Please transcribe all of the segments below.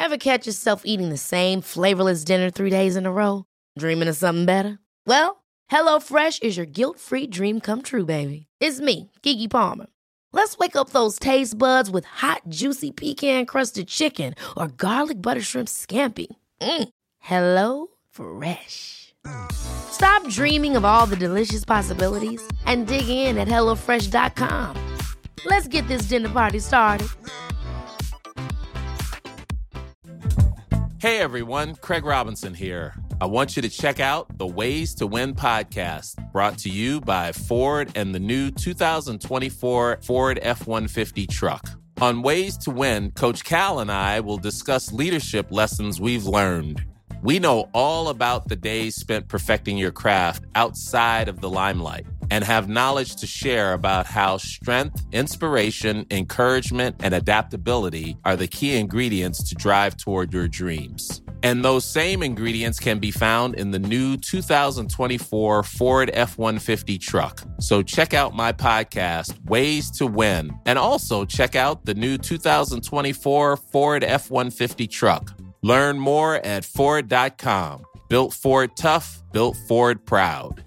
Ever catch yourself eating the same flavorless dinner 3 days in a row? Dreaming of something better? Well, HelloFresh is your guilt-free dream come true, baby. It's me, Keke Palmer. Let's wake up those taste buds with hot, juicy pecan-crusted chicken or garlic butter shrimp scampi. Hello Fresh. Stop dreaming of all the delicious possibilities and dig in at HelloFresh.com. Let's get this dinner party started. Hey everyone, Craig Robinson here. I want you to check out the Ways to Win podcast, brought to you by Ford and the new 2024 Ford F-150 truck. On Ways to Win, Coach Cal and I will discuss leadership lessons we've learned. We know all about the days spent perfecting your craft outside of the limelight and have knowledge to share about how strength, inspiration, encouragement, and adaptability are the key ingredients to drive toward your dreams. And those same ingredients can be found in the new 2024 Ford F-150 truck. So check out my podcast, Ways to Win, and also check out the new 2024 Ford F-150 truck. Learn more at Ford.com. Built Ford tough, built Ford proud.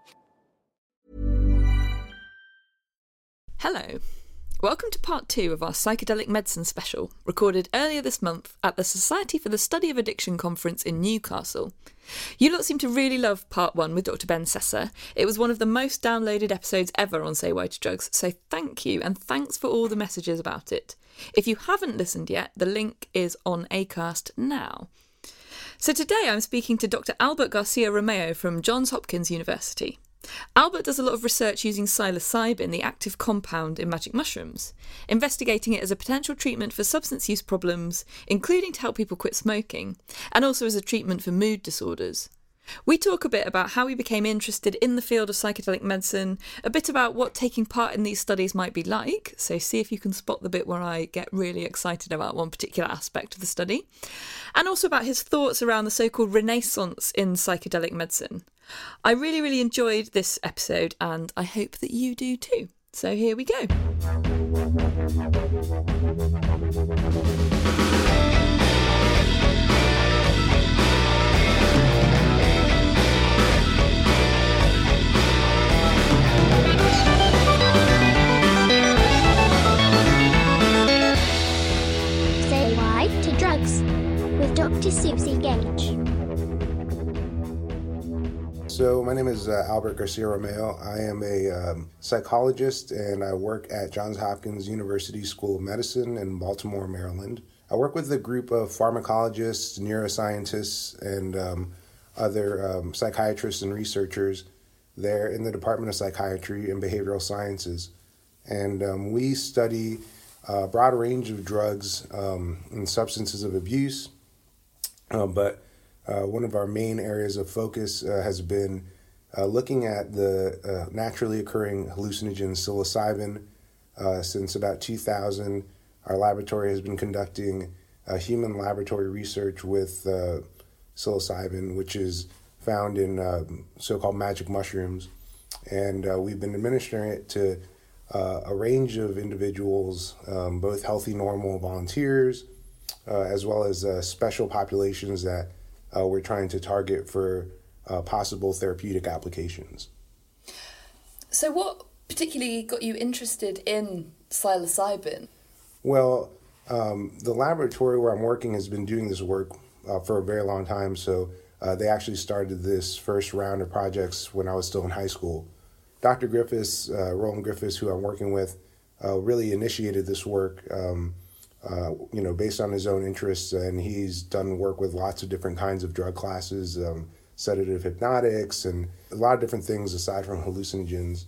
Hello. Welcome to part 2 of our psychedelic medicine special, recorded earlier this month at the Society for the Study of Addiction conference in Newcastle. You lot seem to really love part 1 with Dr. Ben Sessa. It was one of the most downloaded episodes ever on Say Why to Drugs, so thank you, and thanks for all the messages about it. If you haven't listened yet, the link is on Acast now. So today I'm speaking to Dr. Albert Garcia Romeo from Johns Hopkins University. Albert does a lot of research using psilocybin, the active compound in magic mushrooms, investigating it as a potential treatment for substance use problems, including to help people quit smoking, and also as a treatment for mood disorders. We talk a bit about how he became interested in the field of psychedelic medicine, a bit about what taking part in these studies might be like, so see if you can spot the bit where I get really excited about one particular aspect of the study, and also about his thoughts around the so-called renaissance in psychedelic medicine. I really, really enjoyed this episode, and I hope that you do too. So here we go. Say Why to Drugs with Dr. Susie Gage. So my name is Albert Garcia Romeo. I am a psychologist, and I work at Johns Hopkins University School of Medicine in Baltimore, Maryland. I work with a group of pharmacologists, neuroscientists, and other psychiatrists and researchers there in the Department of Psychiatry and Behavioral Sciences. And we study a broad range of drugs and substances of abuse, but one of our main areas of focus has been looking at the naturally occurring hallucinogen psilocybin. Since about 2000, our laboratory has been conducting human laboratory research with psilocybin, which is found in so-called magic mushrooms. And we've been administering it to a range of individuals, both healthy, normal volunteers, as well as special populations that we're trying to target for possible therapeutic applications. So what particularly got you interested in psilocybin? Well, the laboratory where I'm working has been doing this work for a very long time. So they actually started this first round of projects when I was still in high school. Dr. Griffiths, Roland Griffiths, who I'm working with, really initiated this work based on his own interests, and he's done work with lots of different kinds of drug classes, sedative hypnotics, and a lot of different things aside from hallucinogens.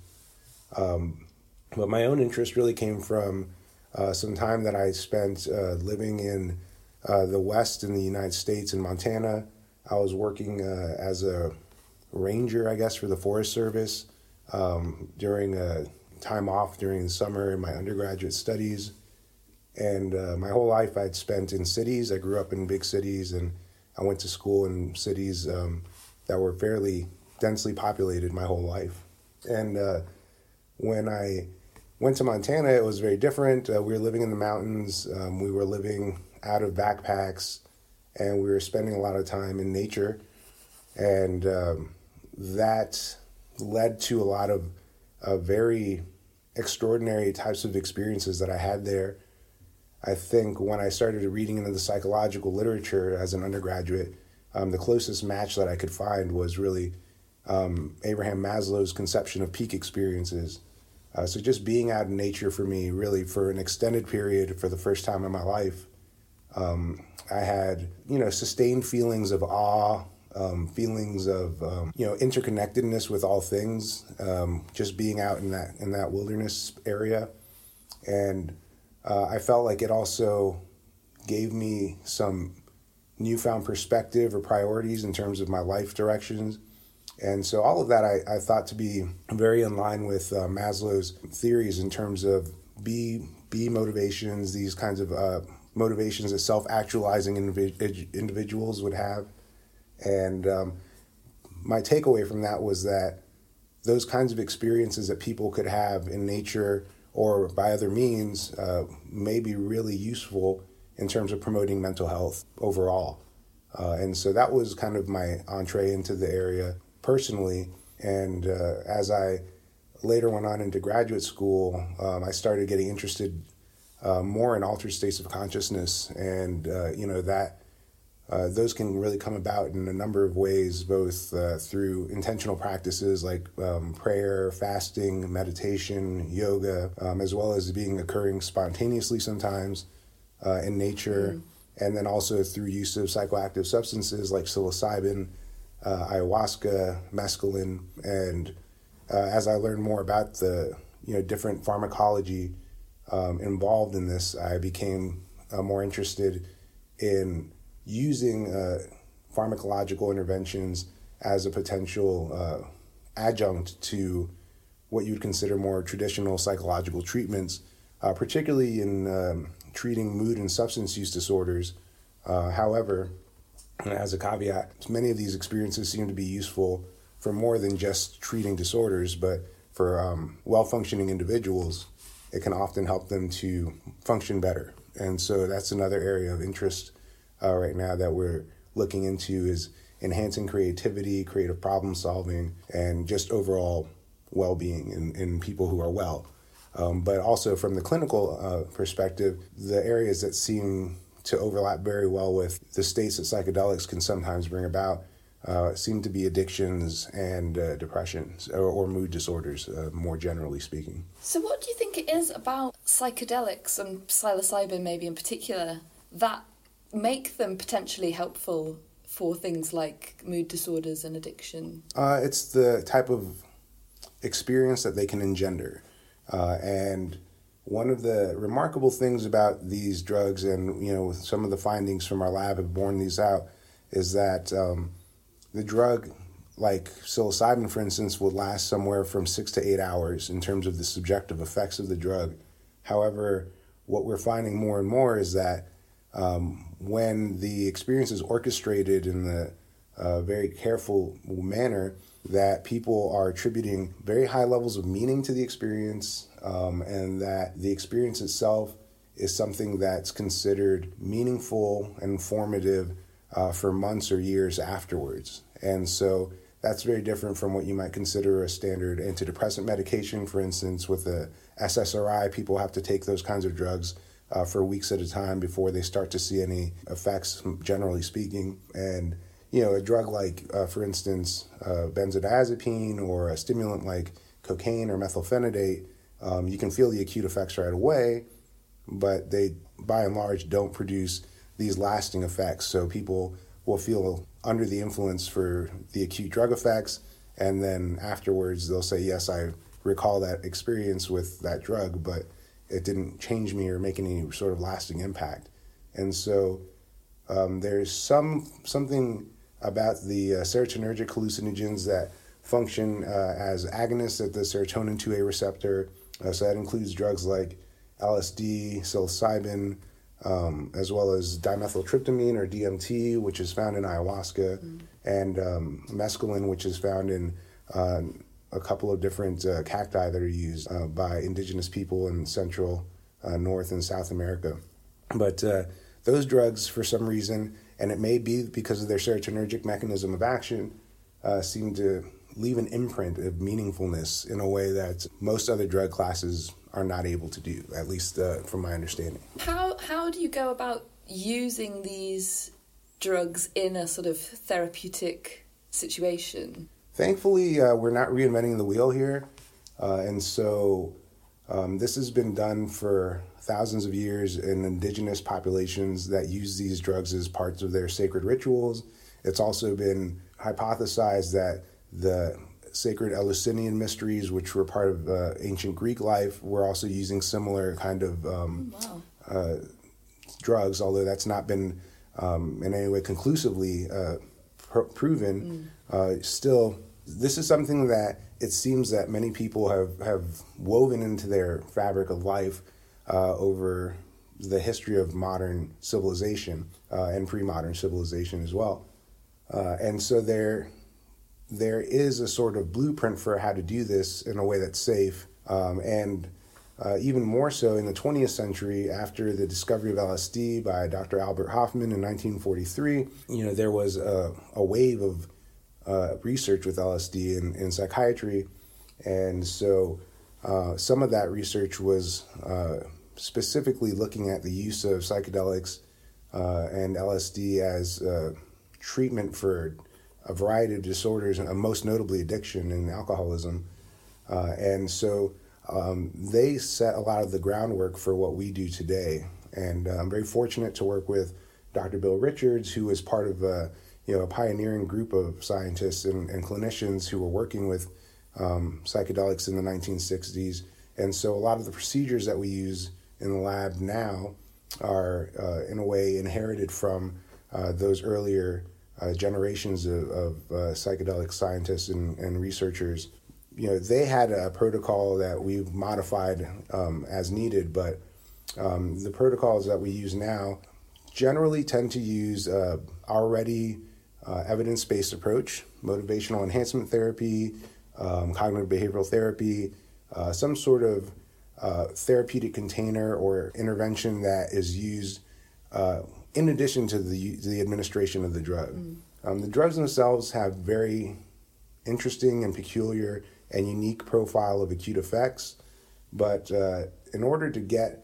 But my own interest really came from some time that I spent living in the West in the United States, in Montana. I was working as a ranger, I guess, for the Forest Service during time off during the summer in my undergraduate studies. And my whole life I'd spent in cities. I grew up in big cities, and I went to school in cities that were fairly densely populated my whole life. And when I went to Montana, it was very different. We were living in the mountains. We were living out of backpacks, and we were spending a lot of time in nature. And that led to a lot of very extraordinary types of experiences that I had there. I think when I started reading into the psychological literature as an undergraduate, the closest match that I could find was really Abraham Maslow's conception of peak experiences. So just being out in nature for me, really for an extended period for the first time in my life, I had, sustained feelings of awe, feelings of, interconnectedness with all things, just being out in that wilderness area. And I felt like it also gave me some newfound perspective or priorities in terms of my life directions. And so all of that I thought to be very in line with Maslow's theories in terms of B motivations, these kinds of motivations that self-actualizing individuals would have. And my takeaway from that was that those kinds of experiences that people could have in nature or by other means may be really useful in terms of promoting mental health overall. And so that was kind of my entree into the area personally. And as I later went on into graduate school, I started getting interested more in altered states of consciousness. And, those can really come about in a number of ways, both through intentional practices like prayer, fasting, meditation, yoga, as well as occurring spontaneously sometimes in nature, and then also through use of psychoactive substances like psilocybin, ayahuasca, mescaline. And as I learned more about the different pharmacology involved in this, I became more interested in using pharmacological interventions as a potential adjunct to what you would consider more traditional psychological treatments, particularly in treating mood and substance use disorders. However, as a caveat, many of these experiences seem to be useful for more than just treating disorders, but for well-functioning individuals, it can often help them to function better. And so that's another area of interest right now that we're looking into, is enhancing creativity, creative problem solving, and just overall well-being in people who are well. But also from the clinical perspective, the areas that seem to overlap very well with the states that psychedelics can sometimes bring about seem to be addictions and depression or mood disorders, more generally speaking. So what do you think it is about psychedelics, and psilocybin maybe in particular, that make them potentially helpful for things like mood disorders and addiction? It's the type of experience that they can engender. And one of the remarkable things about these drugs, and some of the findings from our lab have borne these out, is that the drug, like psilocybin, for instance, will last somewhere from 6 to 8 hours in terms of the subjective effects of the drug. However, what we're finding more and more is that when the experience is orchestrated in the very careful manner, that people are attributing very high levels of meaning to the experience, and that the experience itself is something that's considered meaningful and informative for months or years afterwards. And so that's very different from what you might consider a standard antidepressant medication. For instance, with the SSRI, people have to take those kinds of drugs for weeks at a time before they start to see any effects, generally speaking. And, a drug like, for instance, benzodiazepine, or a stimulant like cocaine or methylphenidate, you can feel the acute effects right away, but they, by and large, don't produce these lasting effects. So people will feel under the influence for the acute drug effects, and then afterwards they'll say, yes, I recall that experience with that drug, but it didn't change me or make any sort of lasting impact. And so there's something about the serotonergic hallucinogens that function as agonists at the serotonin 2A receptor. So that includes drugs like LSD, psilocybin, as well as dimethyltryptamine, or DMT, which is found in ayahuasca, and mescaline, which is found in a couple of different cacti that are used by indigenous people in Central, North, and South America. But those drugs, for some reason, and it may be because of their serotonergic mechanism of action, seem to leave an imprint of meaningfulness in a way that most other drug classes are not able to do, at least from my understanding. How do you go about using these drugs in a sort of therapeutic situation? Thankfully, we're not reinventing the wheel here. And so this has been done for thousands of years in indigenous populations that use these drugs as parts of their sacred rituals. It's also been hypothesized that the sacred Eleusinian mysteries, which were part of ancient Greek life, were also using similar kind of drugs, although that's not been in any way conclusively proven. Still, this is something that it seems that many people have woven into their fabric of life over the history of modern civilization and pre-modern civilization as well. And so there is a sort of blueprint for how to do this in a way that's safe. And even more so in the 20th century, after the discovery of LSD by Dr. Albert Hofmann in 1943, there was a wave of research with LSD in psychiatry. And so some of that research was specifically looking at the use of psychedelics and LSD as treatment for a variety of disorders, and most notably addiction and alcoholism. And so they set a lot of the groundwork for what we do today. And I'm very fortunate to work with Dr. Bill Richards, who was part of a pioneering group of scientists and clinicians who were working with psychedelics in the 1960s. And so a lot of the procedures that we use in the lab now are in a way inherited from those earlier generations of psychedelic scientists and researchers. They had a protocol that we've modified as needed, but the protocols that we use now generally tend to use already evidence-based approach, motivational enhancement therapy, cognitive behavioral therapy, some sort of therapeutic container or intervention that is used in addition to the administration of the drug. The drugs themselves have very interesting and peculiar and unique profile of acute effects, but in order to get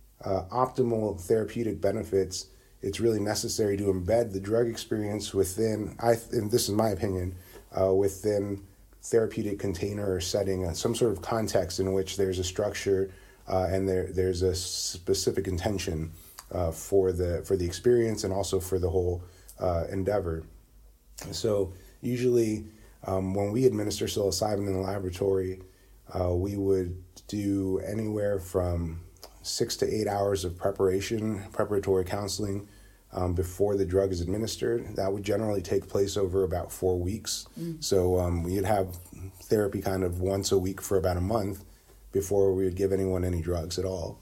optimal therapeutic benefits, it's really necessary to embed the drug experience within, and this is my opinion, within therapeutic container or setting, some sort of context in which there's a structure and there's a specific intention for the experience and also for the whole endeavor. So usually when we administer psilocybin in the laboratory, we would do anywhere from 6 to 8 hours of preparatory counseling before the drug is administered. That would generally take place over about 4 weeks. So we'd have therapy kind of once a week for about a month before we would give anyone any drugs at all.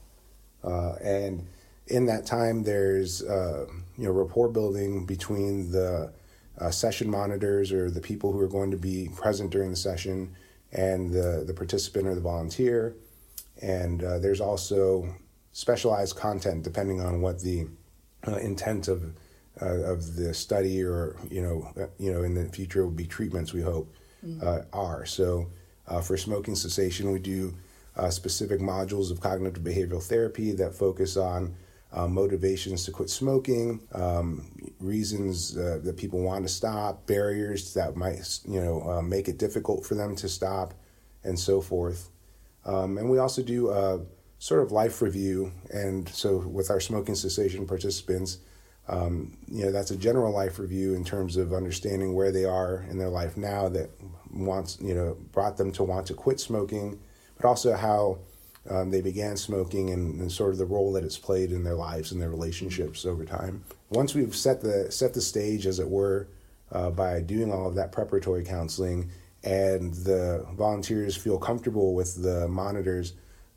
And in that time, there's rapport building between the session monitors or the people who are going to be present during the session and the participant or the volunteer. And there's also specialized content depending on what the intent of the study or in the future will be treatments, we hope, are. So for smoking cessation, we do specific modules of cognitive behavioral therapy that focus on motivations to quit smoking, reasons that people want to stop, barriers that might make it difficult for them to stop, and so forth. And we also do sort of life review. And so with our smoking cessation participants, that's a general life review in terms of understanding where they are in their life now that brought them to want to quit smoking, but also how they began smoking and sort of the role that it's played in their lives and their relationships over time. Once we've set the stage, as it were, by doing all of that preparatory counseling, and the volunteers feel comfortable with the monitors,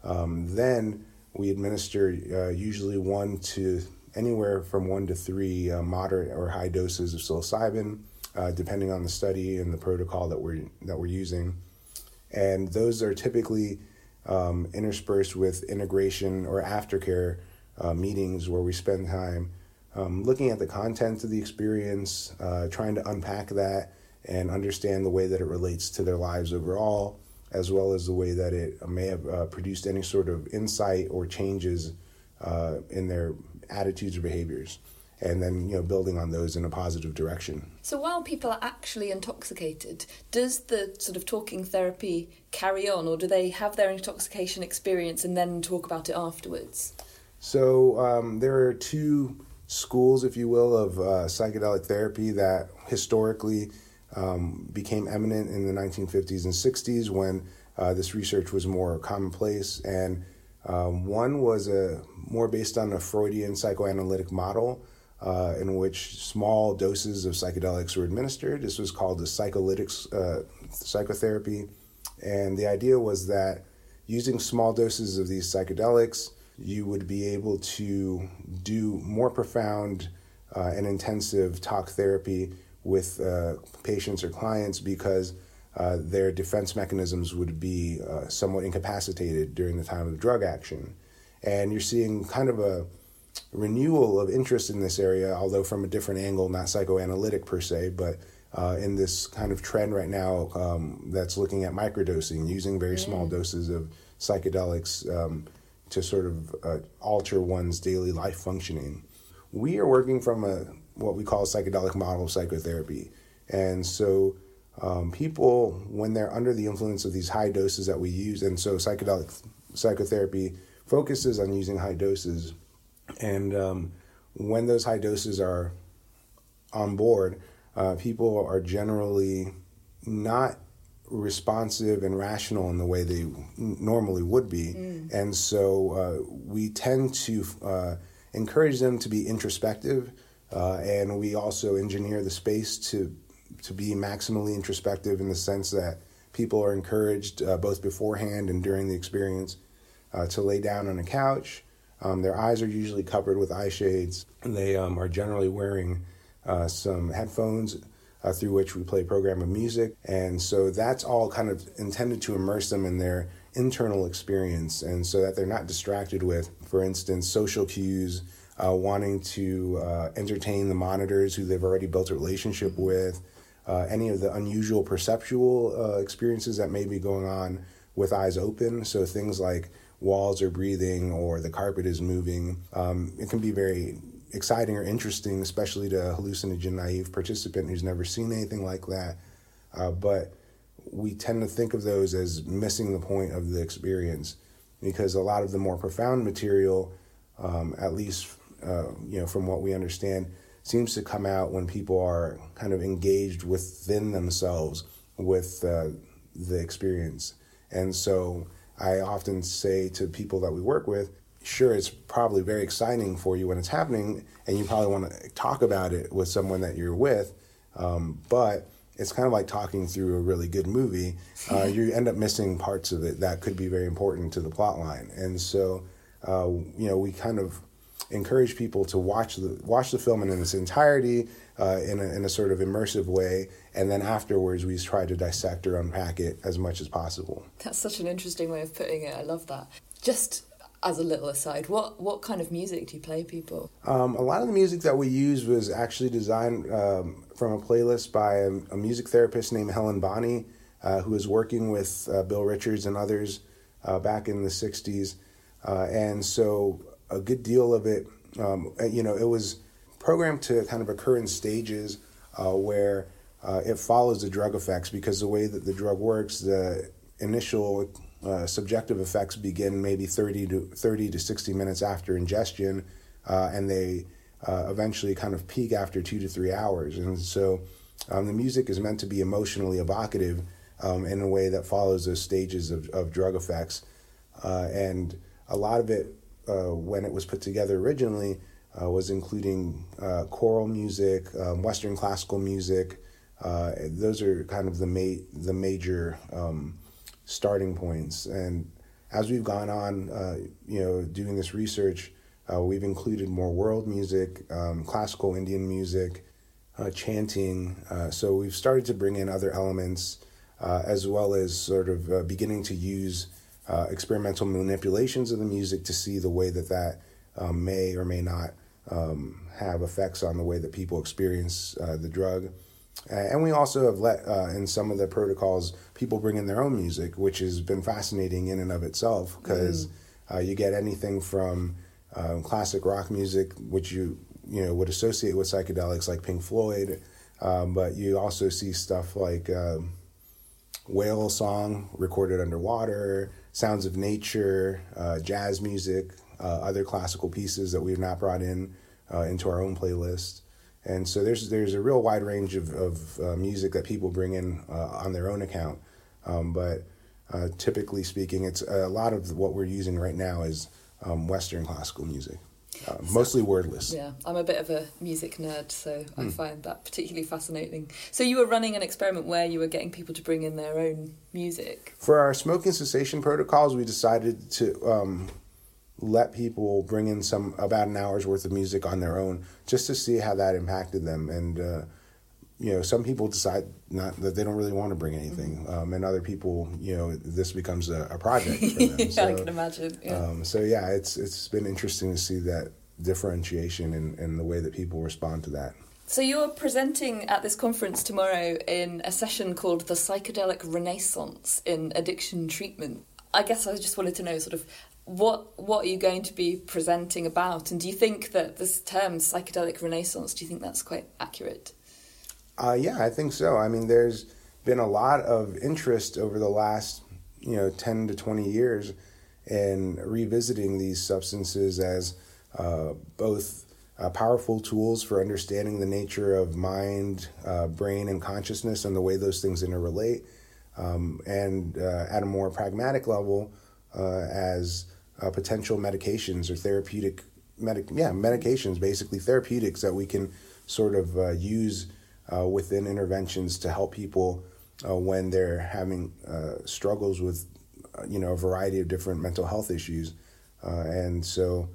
then we administer usually anywhere from 1 to 3 moderate or high doses of psilocybin, depending on the study and the protocol that we're using. And those are typically interspersed with integration or aftercare meetings where we spend time looking at the content of the experience, trying to unpack that and understand the way that it relates to their lives overall, as well as the way that it may have produced any sort of insight or changes in their attitudes or behaviors, and then building on those in a positive direction. So while people are actually intoxicated, does the sort of talking therapy carry on, or do they have their intoxication experience and then talk about it afterwards? So there are two schools, if you will, of psychedelic therapy that historically became eminent in the 1950s and 60s when this research was more commonplace. And one was more based on a Freudian psychoanalytic model in which small doses of psychedelics were administered. This was called the psycholytic psychotherapy. And the idea was that using small doses of these psychedelics, you would be able to do more profound and intensive talk therapy with patients or clients because their defense mechanisms would be somewhat incapacitated during the time of drug action. And you're seeing kind of a renewal of interest in this area, although from a different angle, not psychoanalytic per se, but in this kind of trend right now that's looking at microdosing, using very small doses of psychedelics to sort of alter one's daily life functioning. We are working from what we call a psychedelic model of psychotherapy. And so people, when they're under the influence of these high doses that we use, and so psychedelic psychotherapy focuses on using high doses, and when those high doses are on board, people are generally not responsive and rational in the way they normally would be. And so we tend to encourage them to be introspective, and we also engineer the space to be maximally introspective in the sense that people are encouraged both beforehand and during the experience to lay down on a couch. Their eyes are usually covered with eye shades, and they are generally wearing some headphones through which we play a program of music. And so that's all kind of intended to immerse them in their internal experience, and so that they're not distracted with, for instance, social cues, wanting to entertain the monitors who they've already built a relationship with, any of the unusual perceptual experiences that may be going on with eyes open. So things like walls are breathing or the carpet is moving. It can be very exciting or interesting, especially to a hallucinogen-naive participant who's never seen anything like that. But we tend to think of those as missing the point of the experience, because a lot of the more profound material, at least from what we understand, seems to come out when people are kind of engaged within themselves with the experience. And so I often say to people that we work with, sure, it's probably very exciting for you when it's happening, and you probably want to talk about it with someone that you're with, but it's kind of like talking through a really good movie. You end up missing parts of it that could be very important to the plot line. And so, we kind of encourage people to watch the film in its entirety in a sort of immersive way, and then afterwards we try to dissect or unpack it as much as possible. That's such an interesting way of putting it. I love that. Just as a little aside, what kind of music do you play people? A lot of the music that we use was actually designed from a playlist by a music therapist named Helen Bonney, who was working with Bill Richards and others back in the 60s. And so a good deal of it, it was programmed to kind of occur in stages where it follows the drug effects, because the way that the drug works, the initial subjective effects begin maybe 30 to 60 minutes after ingestion, and they eventually kind of peak after 2 to 3 hours. And so the music is meant to be emotionally evocative in a way that follows those stages of drug effects. And a lot of it, when it was put together originally, was including choral music, Western classical music. Those are kind of the major starting points. And as we've gone on, doing this research, we've included more world music, classical Indian music, chanting. So we've started to bring in other elements, as well as sort of beginning to use experimental manipulations of the music to see the way that may or may not have effects on the way that people experience the drug. And we also have let, in some of the protocols, people bring in their own music, which has been fascinating in and of itself, because you get anything from classic rock music, which you would associate with psychedelics, like Pink Floyd, but you also see stuff like whale song recorded underwater, sounds of nature, jazz music, other classical pieces that we've not brought in into our own playlist. And so there's a real wide range of music that people bring in on their own account. But typically speaking, it's a lot of what we're using right now is Western classical music, mostly wordless. Yeah, I'm a bit of a music nerd, so I find that particularly fascinating. So you were running an experiment where you were getting people to bring in their own music. For our smoking cessation protocols, we decided to let people bring in about an hour's worth of music on their own, just to see how that impacted them. And some people decide that they don't really want to bring anything, and other people, this becomes a project for them. Yeah, I can imagine. Yeah. It's been interesting to see that differentiation in the way that people respond to that. So you're presenting at this conference tomorrow in a session called The Psychedelic Renaissance in Addiction Treatment. I guess I just wanted to know sort of what are you going to be presenting about, and do you think that this term psychedelic renaissance, do you think that's quite accurate? Yeah, I think so. I mean, there's been a lot of interest over the last 10 to 20 years in revisiting these substances as both powerful tools for understanding the nature of mind, brain, and consciousness and the way those things interrelate, and at a more pragmatic level as potential medications or therapeutic medications, basically therapeutics that we can sort of use within interventions to help people when they're having struggles with a variety of different mental health issues. And so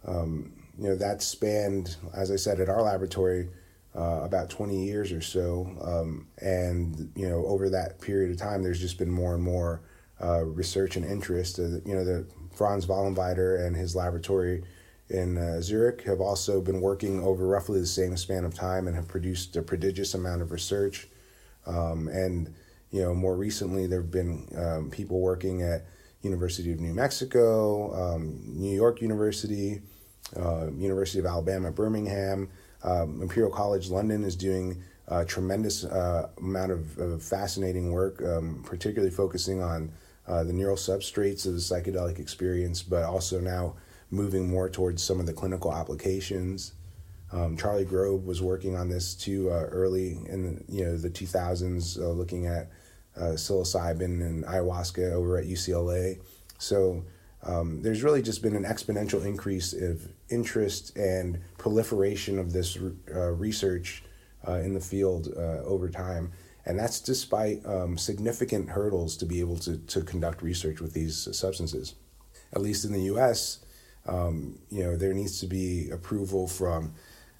that spanned, as I said, at our laboratory about 20 years or so, and over that period of time there's just been more and more research and interest. The Franz Wallenweiter and his laboratory in Zurich have also been working over roughly the same span of time and have produced a prodigious amount of research. And more recently there have been people working at University of New Mexico, New York University, University of Alabama, Birmingham, Imperial College London is doing a tremendous amount of fascinating work, particularly focusing on the neural substrates of the psychedelic experience, but also now moving more towards some of the clinical applications. Charlie Grove was working on this too early in the 2000s, looking at psilocybin and ayahuasca over at UCLA. So there's really just been an exponential increase of interest and proliferation of this research in the field over time. And that's despite significant hurdles to be able to conduct research with these substances. At least in the U.S., there needs to be approval from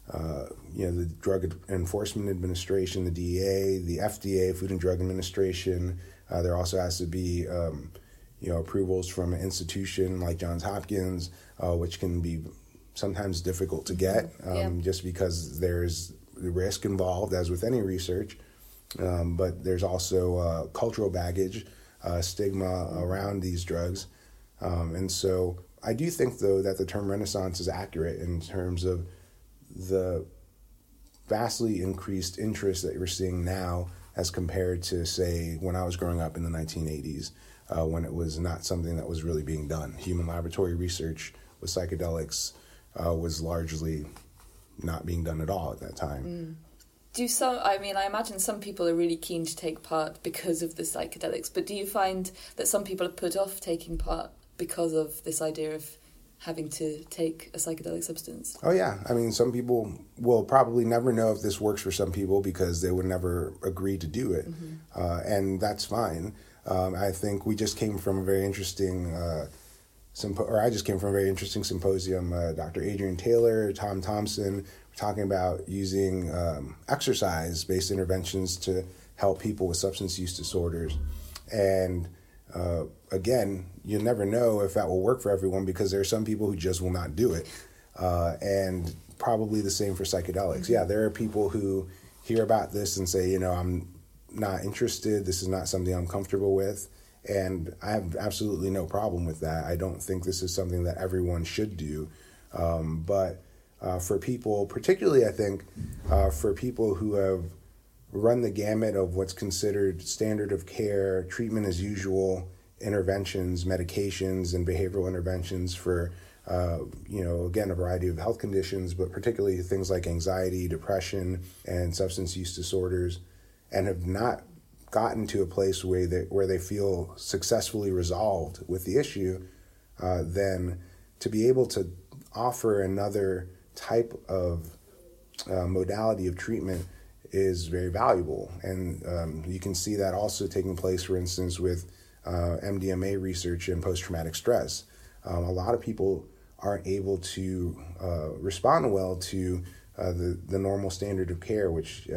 the Drug Enforcement Administration, the DEA, the FDA, Food and Drug Administration. There also has to be approvals from an institution like Johns Hopkins, which can be sometimes difficult to get just because there's the risk involved, as with any research. But there's also cultural baggage, stigma around these drugs. And so I do think, though, that the term Renaissance is accurate in terms of the vastly increased interest that we're seeing now as compared to, say, when I was growing up in the 1980s, when it was not something that was really being done. Human laboratory research with psychedelics was largely not being done at all at that time. I imagine some people are really keen to take part because of the psychedelics, but do you find that some people are put off taking part because of this idea of having to take a psychedelic substance? Oh, yeah. I mean, some people will probably never know if this works for some people because they would never agree to do it. And that's fine. I think we just came from a very interesting I just came from a very interesting symposium. Dr. Adrian Taylor, Tom Thompson, were talking about using exercise-based interventions to help people with substance use disorders. And again, you never know if that will work for everyone because there are some people who just will not do it. And probably the same for psychedelics. Yeah, there are people who hear about this and say, I'm not interested. This is not something I'm comfortable with. And I have absolutely no problem with that. I don't think this is something that everyone should do. But for people, particularly I think for people who have run the gamut of what's considered standard of care, treatment as usual, interventions, medications, and behavioral interventions for, again, a variety of health conditions, but particularly things like anxiety, depression, and substance use disorders, and have not gotten to a place where they feel successfully resolved with the issue, then to be able to offer another type of modality of treatment is very valuable. And you can see that also taking place, for instance, with MDMA research and post-traumatic stress. A lot of people aren't able to respond well to the normal standard of care, which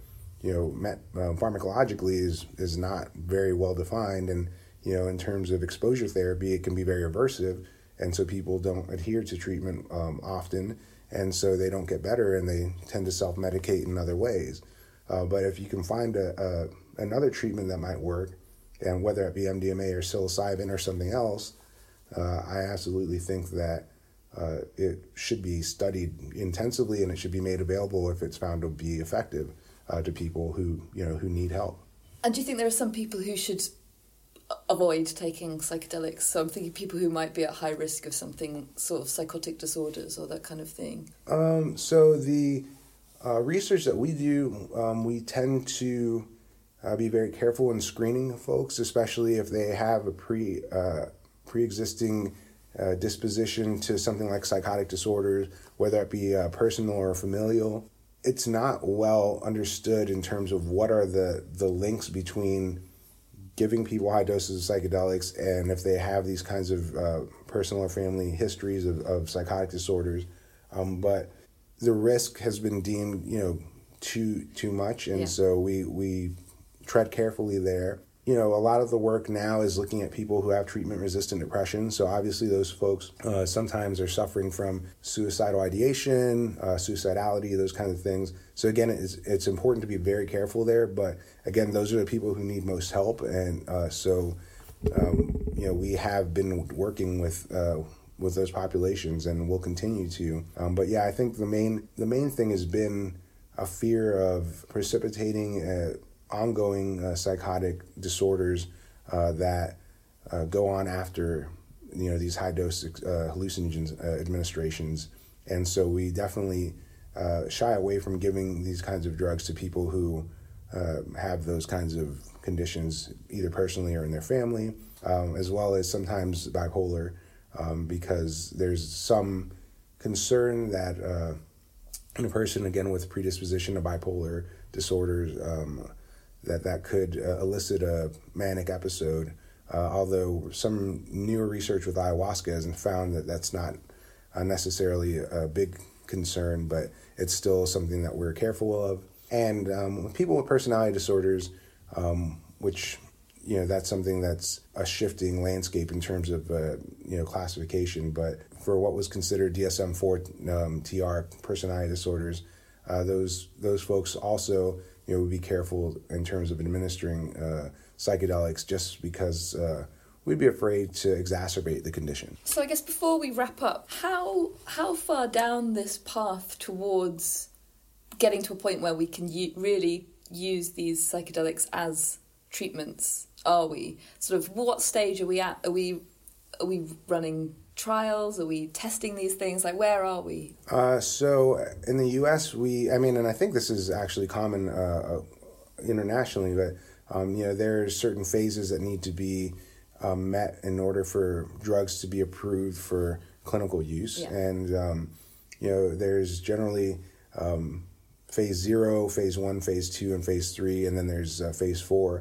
pharmacologically is not very well defined, and in terms of exposure therapy, it can be very aversive, and so people don't adhere to treatment often, and so they don't get better, and they tend to self-medicate in other ways. But if you can find another treatment that might work, and whether it be MDMA or psilocybin or something else, I absolutely think that it should be studied intensively, and it should be made available if it's found to be effective to people who need help. And do you think there are some people who should avoid taking psychedelics? So I'm thinking people who might be at high risk of something, sort of psychotic disorders or that kind of thing. So the research that we do, we tend to be very careful in screening folks, especially if they have a pre-existing disposition to something like psychotic disorders, whether it be personal or familial. It's not well understood in terms of what are the links between giving people high doses of psychedelics and if they have these kinds of personal or family histories of psychotic disorders. But the risk has been deemed, too much, and so we tread carefully there. A lot of the work now is looking at people who have treatment-resistant depression. So obviously those folks sometimes are suffering from suicidal ideation, suicidality, those kinds of things. So again, it's important to be very careful there. But again, those are the people who need most help. And we have been working with those populations, and we'll continue to. But yeah, I think the main thing has been a fear of precipitating ongoing psychotic disorders that go on after these high dose hallucinogens administrations, and so we definitely shy away from giving these kinds of drugs to people who have those kinds of conditions, either personally or in their family, as well as sometimes bipolar, because there's some concern that in a person, again, with predisposition to bipolar disorders, that could elicit a manic episode, although some newer research with ayahuasca has found that that's not necessarily a big concern, but it's still something that we're careful of. And people with personality disorders, which, that's something that's a shifting landscape in terms of, classification, but for what was considered DSM-4 TR personality disorders, those folks also would be careful in terms of administering psychedelics, just because we'd be afraid to exacerbate the condition. So I guess before we wrap up, how far down this path towards getting to a point where we can really use these psychedelics as treatments are we? Sort of what stage are we at? Are we running trials? Are we testing these things? Like, where are we? So in the U.S., and I think this is actually common internationally, but, there's certain phases that need to be met in order for drugs to be approved for clinical use. Yeah. And, there's generally phase 0, phase 1, phase 2, and phase 3, and then there's phase 4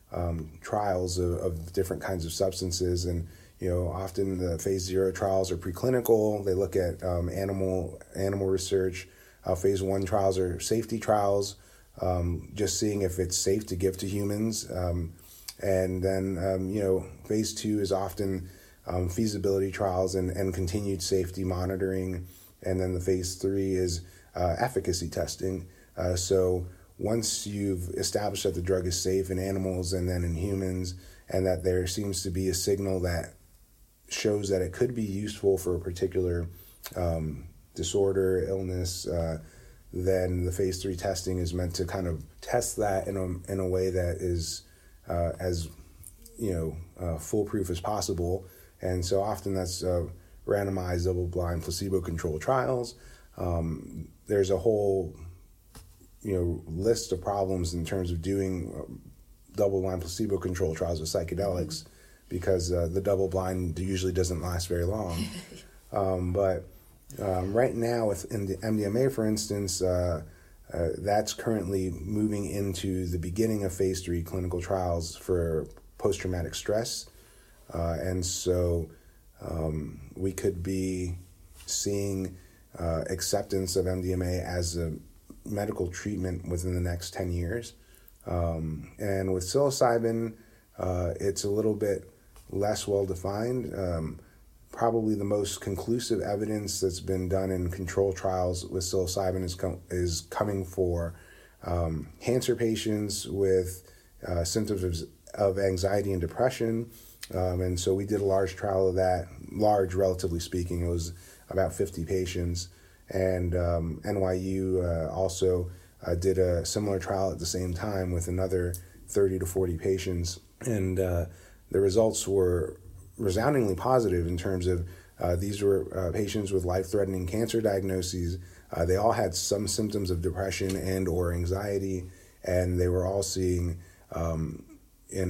trials of different kinds of substances. And often the phase 0 trials are preclinical. They look at animal research. Phase 1 trials are safety trials, just seeing if it's safe to give to humans. And then, phase 2 is often feasibility trials and continued safety monitoring. And then the phase 3 is efficacy testing. So once you've established that the drug is safe in animals and then in humans, and that there seems to be a signal that shows that it could be useful for a particular disorder, illness, then the phase 3 testing is meant to kind of test that in a way that is as foolproof as possible. And so often that's randomized, double-blind, placebo-controlled trials. There's a whole list of problems in terms of doing double-blind, placebo-controlled trials with psychedelics, because the double-blind usually doesn't last very long. But right now, in the MDMA, for instance, that's currently moving into the beginning of phase 3 clinical trials for post-traumatic stress. And so we could be seeing acceptance of MDMA as a medical treatment within the next 10 years. And with psilocybin, it's a little bit less well-defined. Probably the most conclusive evidence that's been done in control trials with psilocybin is coming for cancer patients with symptoms of anxiety and depression. And so we did a large trial of that, large relatively speaking. It was about 50 patients. And NYU also did a similar trial at the same time with another 30 to 40 patients. And the results were resoundingly positive in terms of these were patients with life-threatening cancer diagnoses. They all had some symptoms of depression and or anxiety, and they were all seeing in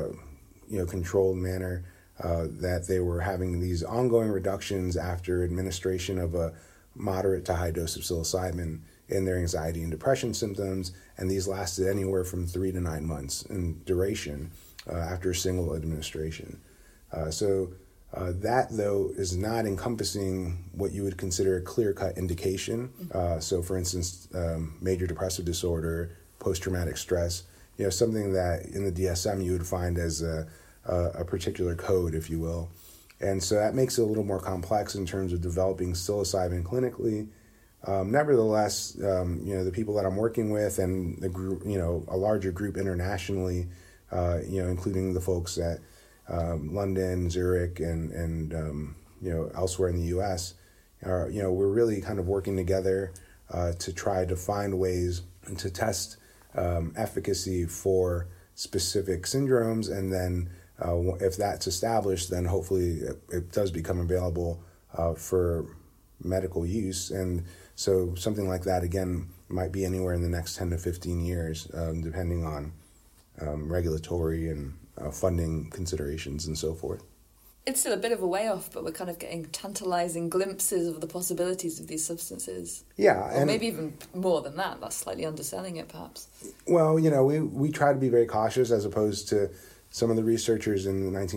a controlled manner that they were having these ongoing reductions after administration of a moderate to high dose of psilocybin in their anxiety and depression symptoms, and these lasted anywhere from 3 to 9 months in duration after a single administration. So that, though, is not encompassing what you would consider a clear-cut indication. So, for instance, major depressive disorder, post-traumatic stress, something that in the DSM you would find as a particular code, if you will. And so that makes it a little more complex in terms of developing psilocybin clinically. Nevertheless, the people that I'm working with and the group, a larger group internationally, including the folks at London, Zurich, and elsewhere in the U.S., we're really kind of working together to try to find ways to test efficacy for specific syndromes, and then if that's established, then hopefully it does become available for medical use. And so something like that, again, might be anywhere in the next 10 to 15 years, depending on regulatory and funding considerations and so forth. It's still a bit of a way off, but we're kind of getting tantalising glimpses of the possibilities of these substances. Yeah. Or maybe even more than that. That's slightly underselling it, perhaps. Well, we try to be very cautious, as opposed to some of the researchers in the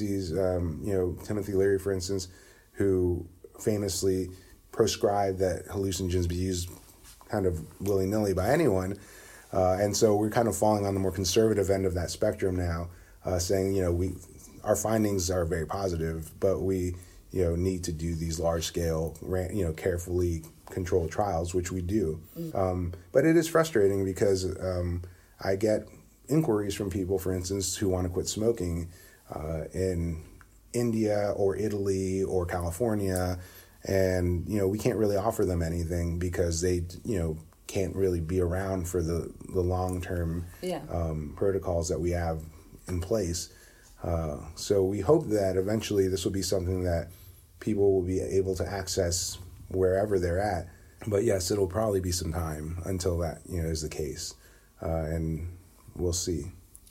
1960s, Timothy Leary, for instance, who famously proscribed that hallucinogens be used kind of willy-nilly by anyone. And so we're kind of falling on the more conservative end of that spectrum now, saying, our findings are very positive, but we, need to do these large-scale, carefully controlled trials, which we do. But it is frustrating because I get inquiries from people, for instance, who want to quit smoking in India or Italy or California, and we can't really offer them anything because they can't really be around for the long-term protocols that we have in place. So we hope that eventually this will be something that people will be able to access wherever they're at. But yes, it'll probably be some time until that is the case, and we'll see.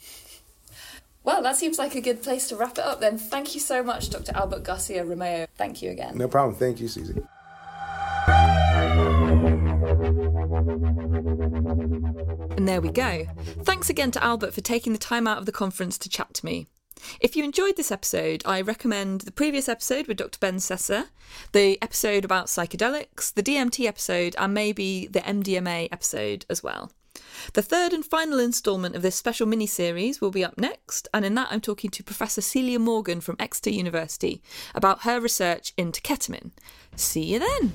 Well, that seems like a good place to wrap it up then. Thank you so much, Dr. Albert Garcia Romeo. Thank you again. No problem. Thank you, Susie. And there we go. Thanks again to Albert for taking the time out of the conference to chat to me. If you enjoyed this episode, I recommend the previous episode with Dr. Ben Sessa, the episode about psychedelics, the DMT episode, and maybe the MDMA episode as well. The third and final instalment of this special mini-series will be up next, and in that I'm talking to Professor Celia Morgan from Exeter University about her research into ketamine. See you then!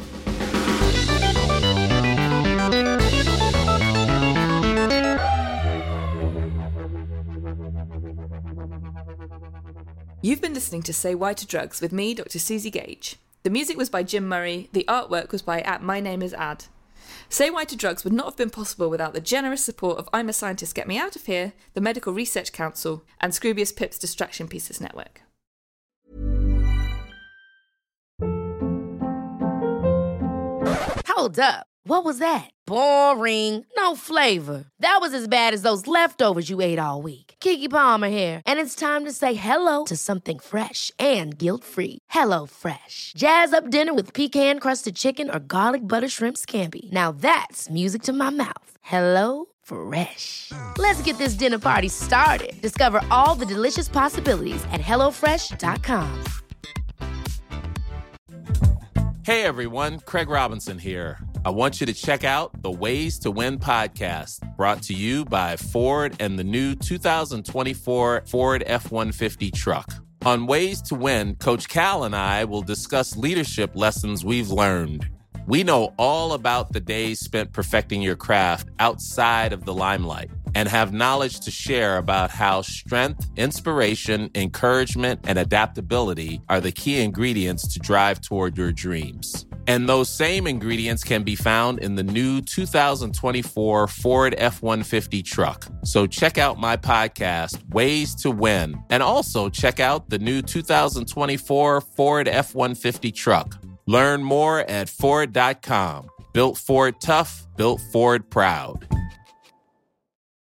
You've been listening to Say Why to Drugs with me, Dr. Susie Gage. The music was by Jim Murray, the artwork was by @MyNameIsAd. Say Why to Drugs would not have been possible without the generous support of I'm a Scientist, Get Me Out of Here, the Medical Research Council, and Scroobius Pip's Distraction Pieces Network. Hold up. What was that? Boring. No flavor. That was as bad as those leftovers you ate all week. Keke Palmer here, and it's time to say hello to something fresh and guilt-free. Hello Fresh. Jazz up dinner with pecan-crusted chicken or garlic butter shrimp scampi. Now that's music to my mouth. Hello Fresh. Let's get this dinner party started. Discover all the delicious possibilities at HelloFresh.com. Hey everyone, Craig Robinson here. I want you to check out the Ways to Win podcast, brought to you by Ford and the new 2024 Ford F-150 truck. On Ways to Win, Coach Cal and I will discuss leadership lessons we've learned. We know all about the days spent perfecting your craft outside of the limelight and have knowledge to share about how strength, inspiration, encouragement, and adaptability are the key ingredients to drive toward your dreams. And those same ingredients can be found in the new 2024 Ford F-150 truck. So check out my podcast, Ways to Win, and also check out the new 2024 Ford F-150 truck. Learn more at Ford.com. Built Ford tough, built Ford proud.